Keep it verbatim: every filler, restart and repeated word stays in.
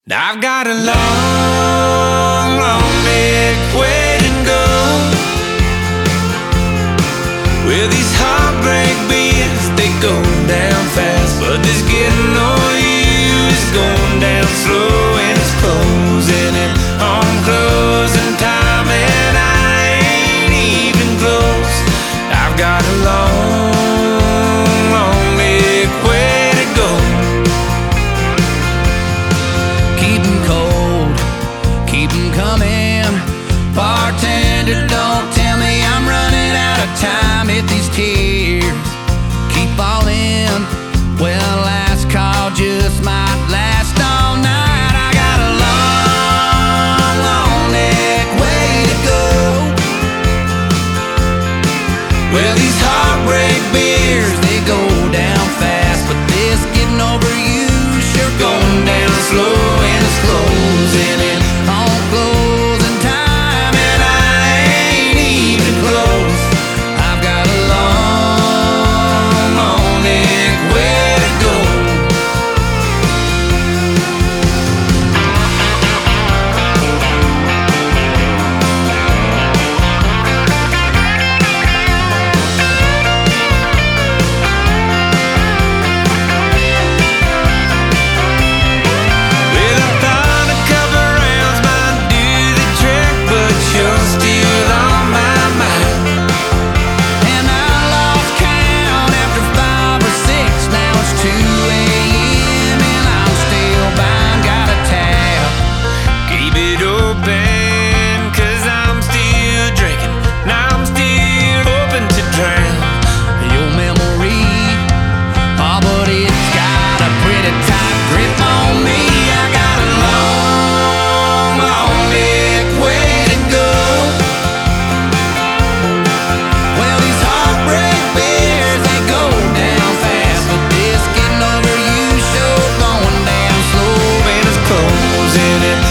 Now I've got a long, long big way to go. Well, these heartbreak beers, they go down fast, but this getting on you is going down slow, and it's closing in on closing time, and I ain't even close. I've got a long, long big way to go. Keep 'em cold, keep 'em coming. Bartender, don't tell me I'm running out of time. If these tears keep falling, well, last call just might last all night. I got a long, long neck way to go. Well, these heartbreak beers, they go down fast, but this getting over you sure going down slow, and it's closing in on closing time, and I ain't even close. I've got a long, long neck way to go. Well, I thought a couple rounds might do the trick, but you're still on my mind. And I lost count after five or six. Now it's two a.m. and I'm still buying. Got a tab. Keep it open, 'cause I'm still drinking, and I'm still hoping to drown Your memory, oh, but it's got a pretty tight grip on me. I got a long, long big way to go. Well, these heartbreak beers, they go down fast, but this getting over you sure going down slow, and it's closing in